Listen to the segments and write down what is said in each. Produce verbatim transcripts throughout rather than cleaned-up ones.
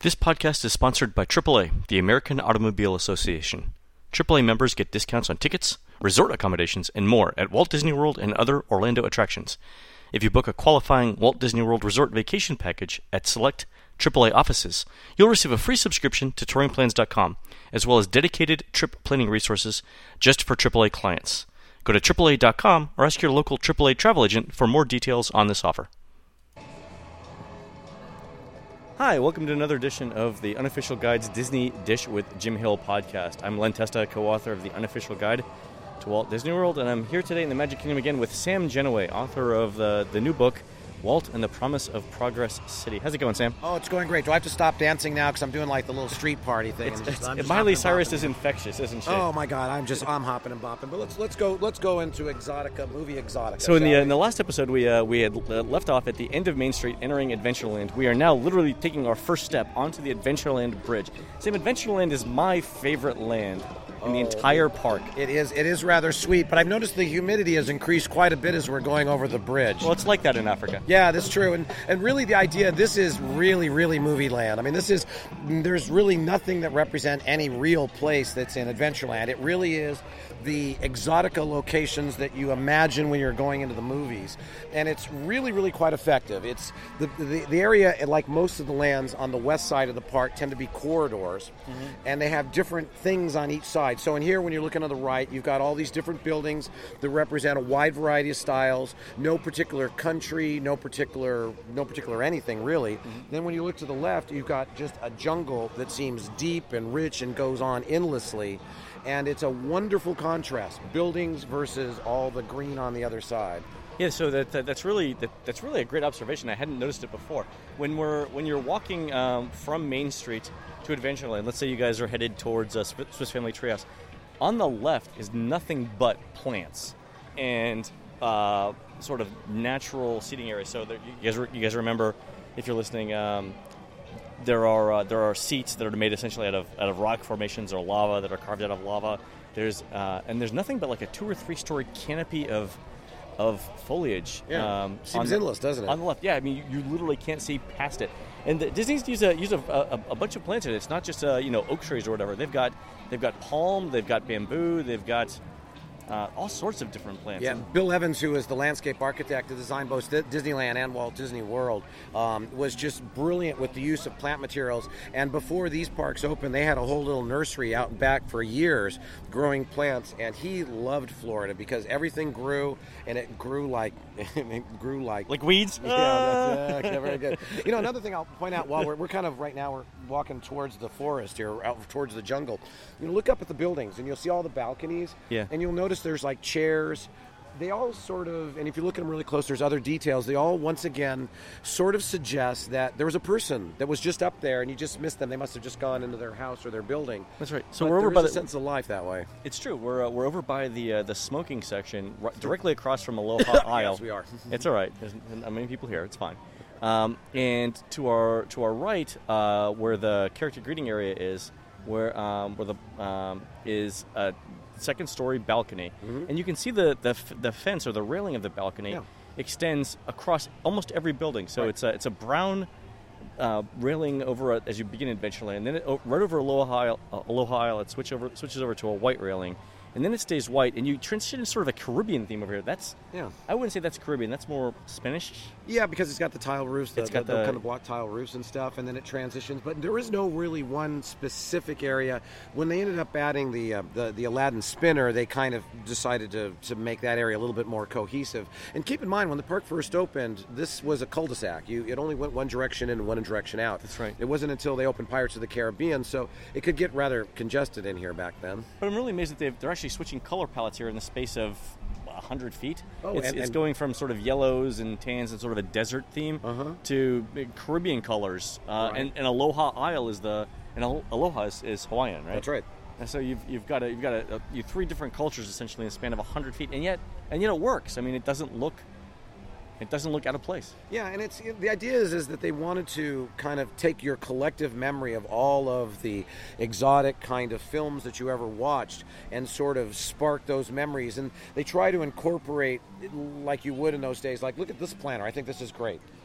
This podcast is sponsored by triple A, the American Automobile Association. triple A members get discounts on tickets, resort accommodations, and more at Walt Disney World and other Orlando attractions. If you book a qualifying Walt Disney World Resort vacation package at select triple A offices, you'll receive a free subscription to touring plans dot com, as well as dedicated trip planning resources just for triple A clients. Go to triple A dot com or ask your local triple A travel agent for more details on this offer. Hi, welcome to another edition of the Unofficial Guide's Disney Dish with Jim Hill podcast. I'm Len Testa, co-author of the Unofficial Guide to Walt Disney World, and I'm here today in the Magic Kingdom again with Sam Genoway, author of the, the new book, Walt and the Promise of Progress City. How's it going, Sam? Oh, it's going great. Do I have to stop dancing now because I'm doing like the little street party thing? It's, and just, it's, I'm just Miley hopping and Cyrus bopping. is infectious, isn't she? Oh my God, I'm just I'm hopping and bopping. But let's let's go let's go into Exotica, movie Exotica. So in the shall uh, we? in the last episode, we uh, we had uh, left off at the end of Main Street, entering Adventureland. We are now literally taking our first step onto the Adventureland bridge. Sam, Adventureland is my favorite land in the Oh, entire park. It is it is rather sweet, but I've noticed the humidity has increased quite a bit as we're going over the bridge. Well, it's like that in Africa. Yeah, that's true. And and really the idea, this is really, really movie land. I mean, this is, there's really nothing that represents any real place that's in Adventureland. It really is the Exotica locations that you imagine when you're going into the movies. And it's really, really quite effective. It's the the, the area, like most of the lands on the west side of the park, tend to be corridors. Mm-hmm. And they have different things on each side. So in here, when you're looking on the right, you've got all these different buildings that represent a wide variety of styles, no particular country, no particular no particular anything really. Mm-hmm. Then when you look to the left, you've got just a jungle that seems deep and rich and goes on endlessly. And it's a wonderful contrast, buildings versus all the green on the other side. Yeah, so that, that that's really that, that's really a great observation. I hadn't noticed it before. When we're when you're walking um, from Main Street to Adventureland, let's say you guys are headed towards uh, Swiss Family Treehouse, on the left is nothing but plants and uh, sort of natural seating areas. So there, you guys you guys remember, if you're listening, um, there are uh, there are seats that are made essentially out of out of rock formations or lava that are carved out of lava. There's uh, and there's nothing but like a two or three story canopy of of foliage. Yeah, um, seems the, endless, doesn't it? On the left, yeah. I mean, you, you literally can't see past it. And the, Disney's use a use a, a, a bunch of plants in it. It's not just uh, you know oak trees or whatever. They've got they've got palm, they've got bamboo, they've got uh, all sorts of different plants. Yeah, Bill Evans, who is the landscape architect that designed both Disneyland and Walt Disney World, um, was just brilliant with the use of plant materials. And before these parks opened, they had a whole little nursery out and back for years growing plants. And he loved Florida because everything grew, and it grew like it grew like like weeds. Yeah, that's uh, very good. You know, another thing I'll point out while we're we're kind of right now we're walking towards the forest here, out towards the jungle. You know, look up at the buildings, and you'll see all the balconies. Yeah. And you'll notice there's like chairs. They all sort of, and if you look at them really close, there's other details. They all, once again, sort of suggest that there was a person that was just up there, and you just missed them. They must have just gone into their house or their building. That's right. So but we're over there by is the a sense of life that way. It's true. We're uh, we're over by the uh, the smoking section, r- directly across from Aloha Isle. Yes, we are. It's all right. There's not many people here. It's fine. Um, and to our to our right, uh, where the character greeting area is, where um, where the um, is a second story balcony, mm-hmm. and you can see the, the f- the fence or the railing of the balcony yeah. extends across almost every building. So right. it's a it's a brown uh, railing over a, as you begin Adventureland, and then it, oh, right over Aloha Isle, uh, Aloha Isle, it switch over switches over to a white railing. And then it stays white, and you transition to sort of a Caribbean theme over here. That's yeah. I wouldn't say that's Caribbean. That's more Spanish. Yeah, because it's got the tile roofs, the, it's got the, the, the kind of block tile roofs and stuff, and then it transitions. But there is no really one specific area. When they ended up adding the uh, the, the Aladdin Spinner, they kind of decided to, to make that area a little bit more cohesive. And keep in mind, when the park first opened, this was a cul-de-sac. You, it only went one direction in and one direction out. That's right. It wasn't until they opened Pirates of the Caribbean, so it could get rather congested in here back then. But I'm really amazed that they've, they're actually switching color palettes here in the space of one hundred feet. Oh, it's and, it's and going from sort of yellows and tans and sort of a desert theme uh-huh. to big Caribbean colors. Uh, right. and, and Aloha Isle is the and Aloha is, is Hawaiian, right? That's right. And so you've you've got a, you've got a, a, you three different cultures essentially in a span of one hundred feet, and yet and yet it works. I mean, it doesn't look it doesn't look out of place. Yeah, and it's the idea is is that they wanted to kind of take your collective memory of all of the exotic kind of films that you ever watched and sort of spark those memories. And they try to incorporate, like you would in those days, like, look at this planner. I think this is great.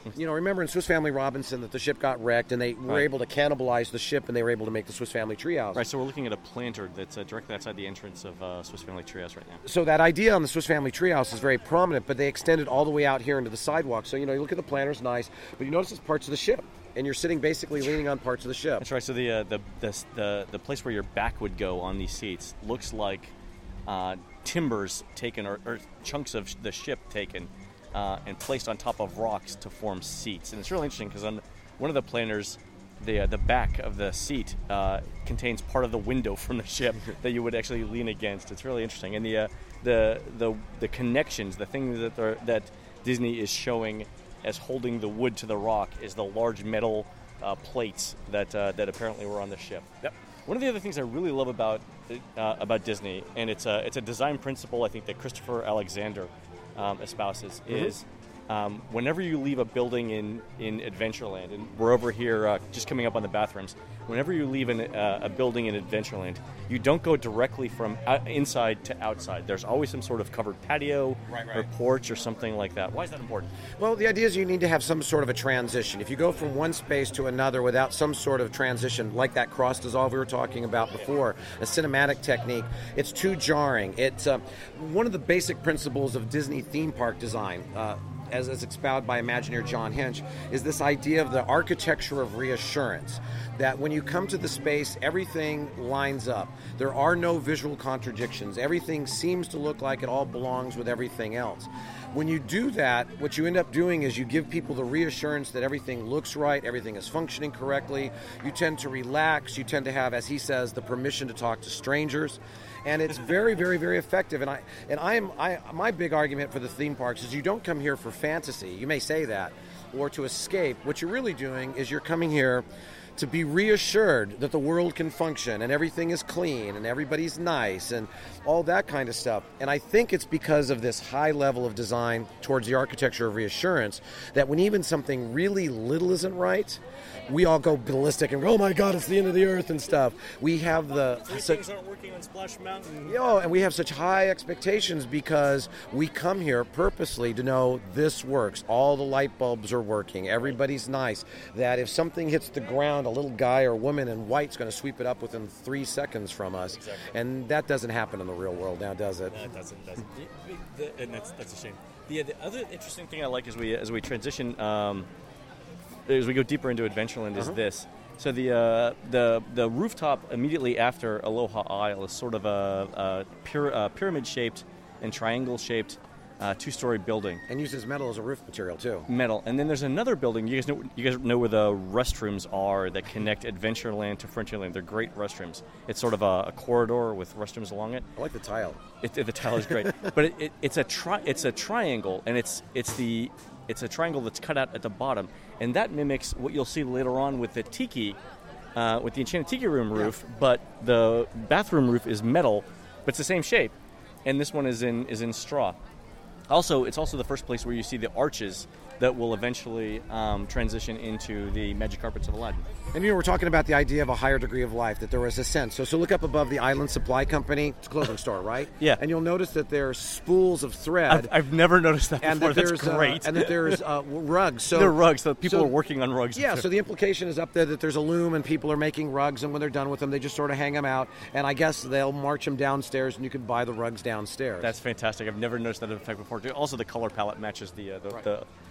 You know, remember in Swiss Family Robinson that the ship got wrecked, and they were Right. able to cannibalize the ship, and they were able to make the Swiss Family Treehouse. Right, so we're looking at a planter that's uh, directly outside the entrance of uh, Swiss Family Treehouse right now. So that idea on the Swiss Family Treehouse is very prominent, but they extended all the way out here into the sidewalk. So, you know, you look at the planter's nice, but you notice it's parts of the ship, and you're sitting basically leaning on parts of the ship. That's right. So the uh, the, the the the place where your back would go on these seats looks like uh, timbers taken or, or chunks of the ship taken uh, and placed on top of rocks to form seats. And it's really interesting because on one of the planters, the uh, the back of the seat uh, contains part of the window from the ship that you would actually lean against. It's really interesting. And the uh, the the the connections, the things that they're, that Disney is showing as holding the wood to the rock is the large metal uh, plates that uh, that apparently were on the ship. Yep. One of the other things I really love about uh, about Disney, and it's a it's a design principle I think that Christopher Alexander um, espouses, mm-hmm. is um, whenever you leave a building in, in Adventureland, and we're over here uh, just coming up on the bathrooms, whenever you leave an, uh, a building in Adventureland, you don't go directly from out, inside to outside. There's always some sort of covered patio right, right. or porch or something like that. Why is that important? Well, the idea is you need to have some sort of a transition. If you go from one space to another without some sort of transition, like that cross dissolve we were talking about before, a cinematic technique, it's too jarring. It's uh, one of the basic principles of Disney theme park design, uh, as, as expounded by Imagineer John Hinch, is this idea of the architecture of reassurance. That when you come to the space, everything lines up. There are no visual contradictions. Everything seems to look like it all belongs with everything else. When you do that, what you end up doing is you give people the reassurance that everything looks right, everything is functioning correctly. You tend to relax. You tend to have, as he says, the permission to talk to strangers. And it's very, very, very effective. And I and I am I my big argument for the theme parks is you don't come here for fantasy. You may say that, or to escape. What you're really doing is you're coming here to be reassured that the world can function and everything is clean and everybody's nice and all that kind of stuff. And I think it's because of this high level of design towards the architecture of reassurance that when even something really little isn't right, we all go ballistic and go, oh my God, it's the end of the earth and stuff. We have the... Things aren't working on Splash Mountain. You know, and we have such high expectations because we come here purposely to know this works. All the light bulbs are working. Everybody's nice. That if something hits the ground, a little guy or woman in white's going to sweep it up within three seconds from us. Exactly. And that doesn't happen in the real world now, does it? No, it doesn't. It doesn't. And that's that's a shame. The, the other interesting thing I like as we as we transition, um, as we go deeper into Adventureland, is uh-huh. this. So the uh, the the rooftop immediately after Aloha Isle is sort of a, a pyra- uh, pyramid-shaped and triangle-shaped uh, two-story building. And uses metal as a roof material too. Metal, and then there's another building. You guys know you guys know where the restrooms are that connect Adventureland to Frontierland. They're great restrooms. It's sort of a, a corridor with restrooms along it. I like the tile. It, the tile is great, but it, it, it's a tri- it's a triangle, and it's it's the it's a triangle that's cut out at the bottom, and that mimics what you'll see later on with the tiki, uh, with the Enchanted Tiki Room roof. Yeah. But the bathroom roof is metal, but it's the same shape, and this one is in is in straw. Also, it's also the first place where you see the arches that will eventually um, transition into the Magic Carpets of Aladdin. And you know, we're talking about the idea of a higher degree of life, that there was a sense. So, so look up above the Island Supply Company. It's a clothing store, right? Yeah. And you'll notice that there's spools of thread. I've, I've never noticed that and before. That That's there's, great. Uh, and that there's uh, rugs. So they're rugs. So people so, are working on rugs. Yeah, so the implication is up there that there's a loom and people are making rugs, and when they're done with them, they just sort of hang them out. And I guess they'll march them downstairs, and you can buy the rugs downstairs. That's fantastic. I've never noticed that effect before. Also, the color palette matches the... Uh, the, right.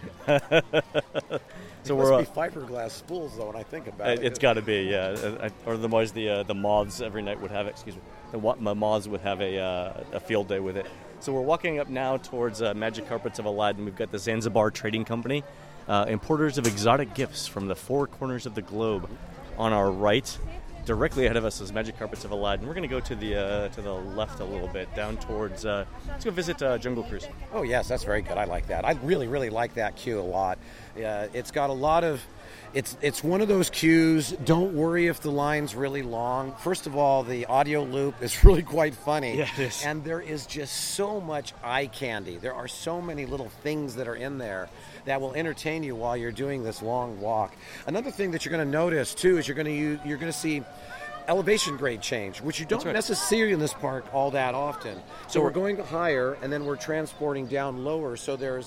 the so it we're must uh, be fiberglass spools, though, when I think about it. It's got to be, yeah. Or otherwise, the uh, the moths every night would have it. Excuse me, the moths would have a uh, a field day with it. So we're walking up now towards uh, Magic Carpets of Aladdin. We've got the Zanzibar Trading Company, uh, importers of exotic gifts from the four corners of the globe. On our right, directly ahead of us is Magic Carpets of Aladdin. We're going to go to the uh, to the left a little bit, down towards. Uh, let's go visit uh, Jungle Cruise. Oh yes, that's very good. I like that. I really, really like that queue a lot. Uh, it's got a lot of. It's it's one of those queues. Don't worry if the line's really long. First of all, the audio loop is really quite funny. Yeah, it is. And there is just so much eye candy. There are so many little things that are in there that will entertain you while you're doing this long walk. Another thing that you're going to notice too is you're going to you're going to see elevation grade change, which you don't right. necessarily in this park all that often. So, So we're we're going higher, and then we're transporting down lower. So there's a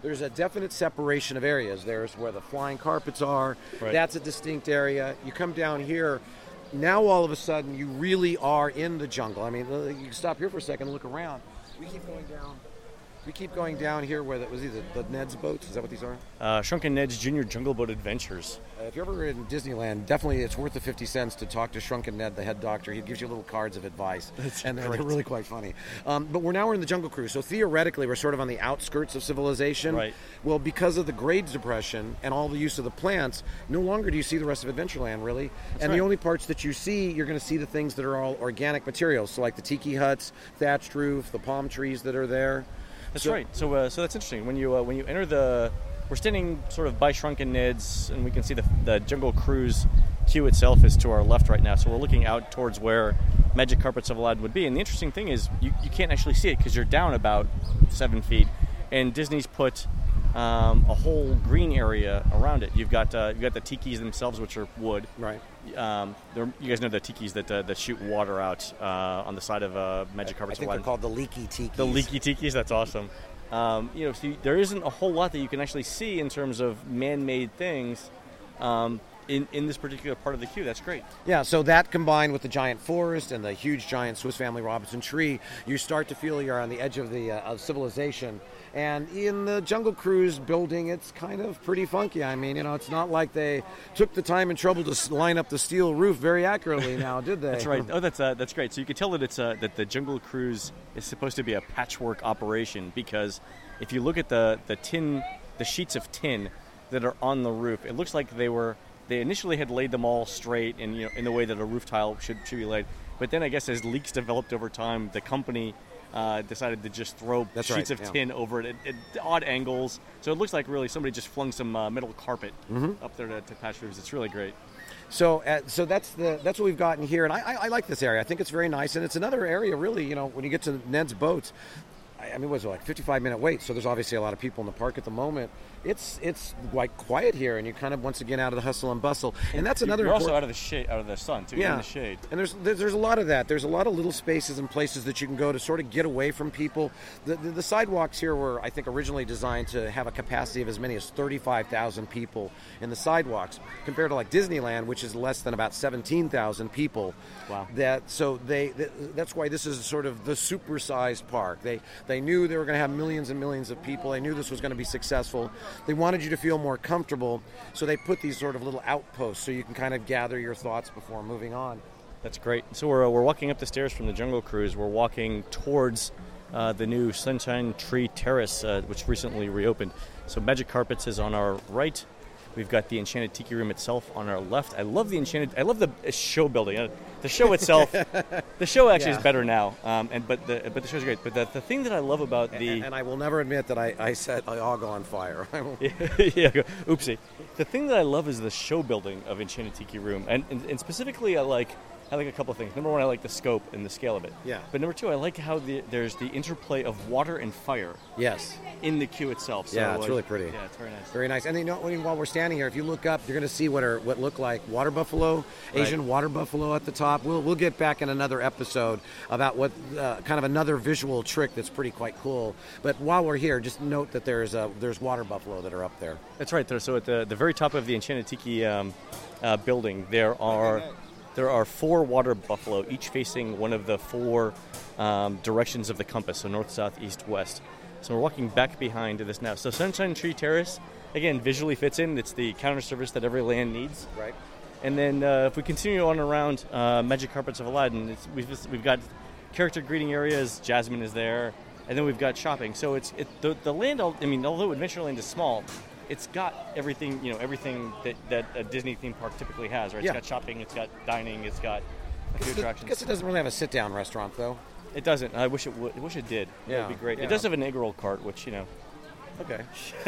there's a definite separation of areas. There's where the flying carpets are. Right. That's a distinct area. You come down here, now all of a sudden you really are in the jungle. I mean, you can stop here for a second and look around. We keep going down. We keep going down here where that was either the Ned's boats. Is that what these are? Uh, Shrunken Ned's Junior Jungle Boat Adventures. Uh, if you're ever in Disneyland, definitely it's worth the fifty cents to talk to Shrunken Ned, the head doctor. He gives you little cards of advice, That's and they're, great. they're really quite funny. Um, but we're now we're in the Jungle Cruise, so theoretically we're sort of on the outskirts of civilization. Right. Well, because of the grades depression and all the use of the plants, no longer do you see the rest of Adventureland, really. That's and right. the only parts that you see, you're going to see the things that are all organic materials, so like the tiki huts, thatched roof, the palm trees that are there. That's So- right. So, uh, so that's interesting. When you uh, when you enter the, we're standing sort of by Shrunken Ned's, and we can see the the Jungle Cruise queue itself is to our left right now. So we're looking out towards where Magic Carpets of Aladdin would be. And the interesting thing is, you, you can't actually see it because you're down about seven feet, and Disney's put um, a whole green area around it. You've got uh, you've got the tikis themselves, which are wood. Right. Um, they're- you guys know the tikis that uh, that shoot water out uh, on the side of uh, Magic I Carpets of think they're Aladdin. called the leaky tiki. The leaky tikis, that's awesome. Um, you know, see, there isn't a whole lot that you can actually see in terms of man-made things um, in, in this particular part of the queue. That's great. Yeah, so that combined with the giant forest and the huge giant Swiss Family Robinson tree, you start to feel you're on the edge of the uh, of civilization. And in the Jungle Cruise building, it's kind of pretty funky. I mean, you know, it's not like they took the time and trouble to s- line up the steel roof very accurately now, did they? That's right. Oh, that's uh, that's great. So you can tell that it's uh, that the Jungle Cruise is supposed to be a patchwork operation, because if you look at the the tin, the sheets of tin that are on the roof, it looks like they were they initially had laid them all straight and, you know, in the way that a roof tile should should be laid. But then I guess as leaks developed over time, the company uh, decided to just throw That's sheets right, of yeah. tin over it at, at odd angles. So it looks like really somebody just flung some uh, metal carpet Mm-hmm. up there to, to patch roofs. It's really great. So, uh, so that's the that's what we've gotten here, and I, I, I like this area. I think it's very nice, and it's another area, really. You know, when you get to Ned's boats, I, I mean, what was it, like fifty-five minute wait? So there's obviously a lot of people in the park at the moment. It's it's like quiet here, and you're kind of once again out of the hustle and bustle, and that's another. You're also important- out of the shade, out of the sun too. You're Yeah, in the shade. and there's, there's there's a lot of that. There's a lot of little spaces and places that you can go to sort of get away from people. The the, the sidewalks here were, I think, originally designed to have a capacity of as many as thirty-five thousand people in the sidewalks, compared to like Disneyland, which is less than about seventeen thousand people. Wow. That so they th- that's why this is sort of the supersized park. They they knew they were going to have millions and millions of people. They knew this was going to be successful. They wanted you to feel more comfortable, so they put these sort of little outposts so you can kind of gather your thoughts before moving on. That's great. So we're, uh, we're walking up the stairs from the Jungle Cruise. We're walking towards uh, the new Sunshine Tree Terrace, uh, which recently reopened. So Magic Carpets is on our right. We've got the Enchanted Tiki Room itself on our left. I love the Enchanted. I love the uh, show building. Uh, the show itself. The show actually Yeah. is better now. Um, and but the but the show's great. But the, the thing that I love about the And, and I will never admit that I, I set Iago on fire. I will- yeah, go- oopsie. The thing that I love is the show building of Enchanted Tiki Room, and, and and specifically, I like I like a couple of things. Number one, I like the scope and the scale of it. Yeah. But number two, I like how the, there's the interplay of water and fire Yes. in the queue itself. So, Yeah, it's uh, really pretty. Yeah, it's very nice. Very nice. And you know, when- while we're standing here, if you look up, you're going to see what are what look like water buffalo, Asian Right. water buffalo at the top. We'll we'll get back in another episode about what uh, kind of another visual trick that's pretty quite cool. But while we're here, just note that there's uh, there's water buffalo that are up there. That's right. There. So at the the very top of the Enchanted Tiki um, uh, building, there are there are four water buffalo, each facing one of the four um, directions of the compass, so north, south, east, west. So we're walking back behind this now. So Sunshine Tree Terrace, again, visually fits in. It's the counter service that every land needs. Right. And then uh, if we continue on around uh, Magic Carpets of Aladdin, it's, we've we've got character greeting areas. Jasmine is there, and then we've got shopping. So it's it, the the land. I mean, although Adventureland is small, it's got everything you know everything that, that a Disney theme park typically has. Right? Yeah. It's got shopping. It's got dining. It's got a few I attractions. guess it doesn't really have a sit-down restaurant though. It doesn't. I wish it would. I wish it did. Yeah, That would be great. yeah. It does have an egg roll cart, which you know. Okay.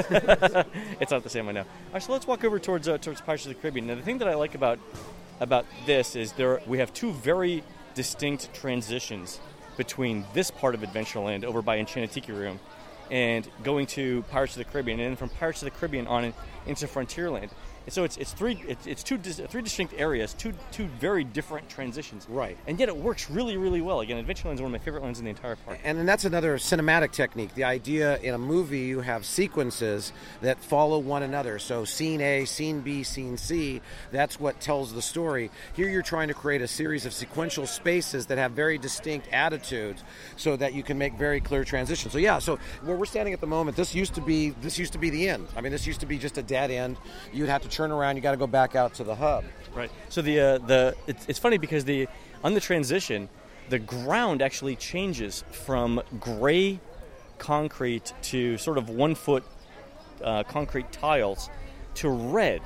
It's not the same, I know. All right, so let's walk over towards uh, towards Pirates of the Caribbean. Now, the thing that I like about about this is there we have two very distinct transitions between this part of Adventureland over by Enchanted Tiki Room and going to Pirates of the Caribbean, and then from Pirates of the Caribbean on in, into Frontierland. And so it's it's three it's, it's two dis- three distinct areas, two two very different transitions. Right. And yet it works really really well. Again, Adventureland is one of my favorite lands in the entire park. And then that's another cinematic technique. The idea in a movie, you have sequences that follow one another. So scene A, scene B, scene C, that's what tells the story. Here you're trying to create a series of sequential spaces that have very distinct attitudes so that you can make very clear transitions. So yeah, so where we're standing at the moment, this used to be this used to be the end. I mean, this used to be just a dead end. You'd have to turn around, you got to go back out to the hub. Right. So the uh, the it's, it's funny because the on the transition, the ground actually changes from gray concrete to sort of one foot uh, concrete tiles to red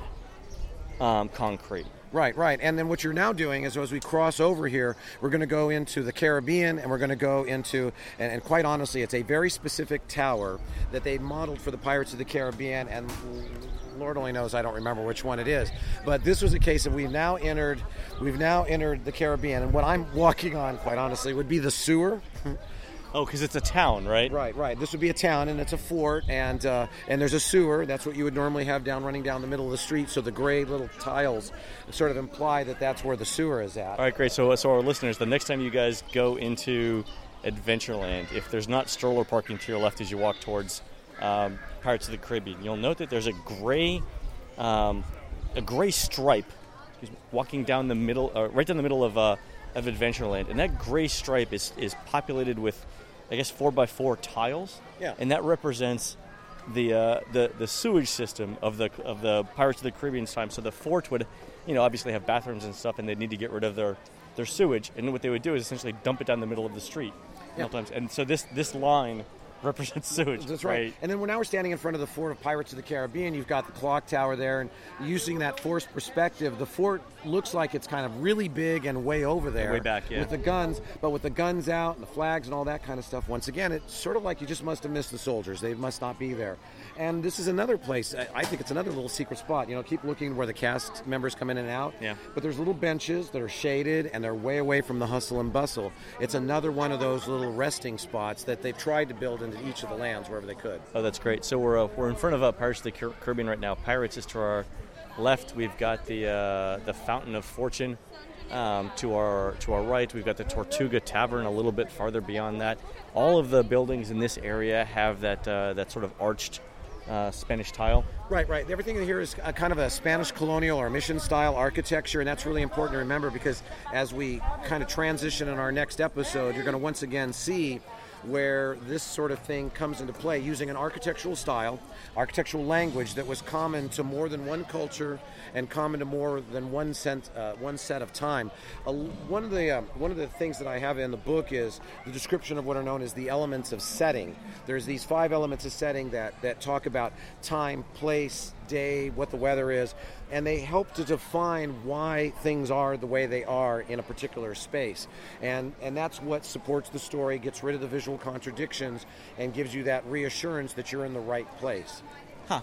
um, concrete. Right, right. And then what you're now doing is as we cross over here, we're going to go into the Caribbean and we're going to go into, and, and quite honestly, it's a very specific tower that they modeled for the Pirates of the Caribbean, and Lord only knows I don't remember which one it is. But this was a case of we've now entered, we've now entered the Caribbean, and what I'm walking on, quite honestly, would be the sewer. Oh, because it's a town, right? Right, right. This would be a town, and it's a fort, and uh, and there's a sewer. That's what you would normally have down running down the middle of the street. So the gray little tiles sort of imply that that's where the sewer is at. All right, great. So, so our listeners, the next time you guys go into Adventureland, if there's not stroller parking to your left as you walk towards um, Pirates of the Caribbean, you'll note that there's a gray, um, a gray stripe walking down the middle, uh, right down the middle of uh, of Adventureland, and that gray stripe is is populated with, I guess, four by four tiles. Yeah. And that represents the uh, the the sewage system of the of the Pirates of the Caribbean's time. So the fort would, you know, obviously have bathrooms and stuff, and they'd need to get rid of their, their sewage. And what they would do is essentially dump it down the middle of the street. Yeah. Sometimes. And so this this line represents sewage. That's right. right. And then we're now we're standing in front of the fort of Pirates of the Caribbean. You've got the clock tower there, and using that forced perspective, the fort looks like it's kind of really big and way over there. Way back, yeah. With the guns, but with the guns out and the flags and all that kind of stuff. Once again, it's sort of like you just must have missed the soldiers. They must not be there. And this is another place. I think it's another little secret spot. You know, keep looking where the cast members come in and out. Yeah. But there's little benches that are shaded, and they're way away from the hustle and bustle. It's another one of those little resting spots that they've tried to build into each of the lands wherever they could. Oh, that's great. So we're uh, we're in front of uh, Pirates of the Car- Caribbean right now. Pirates is to our left. We've got the uh, the Fountain of Fortune. Um, to our to our right, we've got the Tortuga Tavern a little bit farther beyond that. All of the buildings in this area have that uh, that sort of arched uh, Spanish tile. Right, right. Everything in here is a kind of a Spanish colonial or mission-style architecture, and that's really important to remember because as we kind of transition in our next episode, you're going to once again see where this sort of thing comes into play using an architectural style, architectural language that was common to more than one culture and common to more than one set, uh, one set of time. Uh, one of the uh, one of the things that I have in the book is the description of what are known as the elements of setting. There's these five elements of setting that, that talk about time, place, day, what the weather is, and they help to define why things are the way they are in a particular space. And and that's what supports the story, gets rid of the visual contradictions, and gives you that reassurance that you're in the right place. Huh.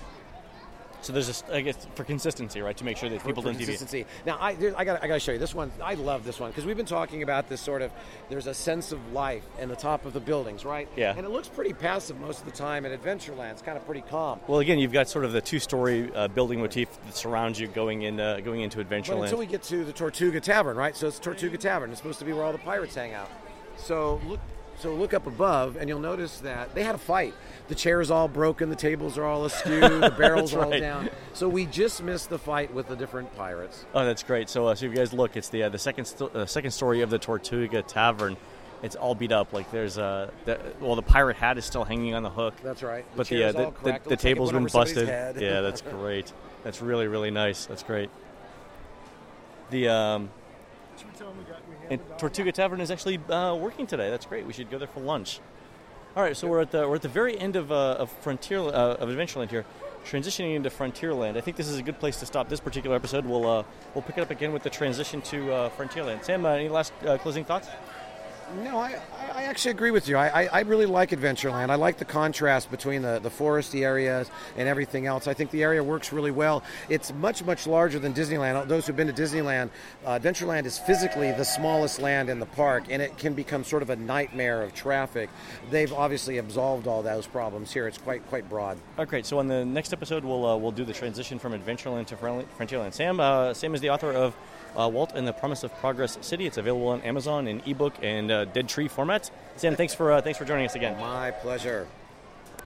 So there's a, I guess, for consistency, right, to make sure that people for don't deviate. Consistency. Now, I, there, I got I got to show you this one. I love this one because we've been talking about this sort of. There's a sense of life in the top of the buildings, right? Yeah. And it looks pretty passive most of the time at Adventureland. It's kind of pretty calm. Well, again, you've got sort of the two-story uh, building motif that surrounds you going in uh, going into Adventureland. But until we get to the Tortuga Tavern, right? So it's Tortuga Tavern. It's supposed to be where all the pirates hang out. So look. So look up above, and you'll notice that they had a fight. The chair's all broken, the tables are all askew, the barrels are all right. down. So we just missed the fight with the different pirates. Oh, that's great. So, uh, so if you guys look, it's the uh, the second sto- uh, second story of the Tortuga Tavern. It's all beat up. Like there's a the, well, the pirate hat is still hanging on the hook. That's right. The but the chair's uh, the, all the, cracked. the Looks like it table's went been over somebody's busted. head. Yeah, that's great. That's really really nice. That's great. The um, and Tortuga Tavern is actually uh, working today. That's great. We should go there for lunch. All right, so we're at the we're at the very end of uh, of Frontier uh, of Adventureland here, transitioning into Frontierland. I think this is a good place to stop this particular episode. We'll uh, we'll pick it up again with the transition to uh, Frontierland. Sam, uh, any last uh, closing thoughts? No, I, I actually agree with you. I, I, I really like Adventureland. I like the contrast between the, the foresty areas and everything else. I think the area works really well. It's much, much larger than Disneyland. Those who've been to Disneyland, uh, Adventureland is physically the smallest land in the park, and it can become sort of a nightmare of traffic. They've obviously absolved all those problems here. It's quite quite broad. Oh, great. So on the next episode, we'll uh, we'll do the transition from Adventureland to Frontierland. Sam, uh, Sam is the author of Uh, Walt and the Promise of Progress City. It's available on Amazon in ebook and uh, dead tree format. Sam, thanks for uh, thanks for joining us again. My pleasure.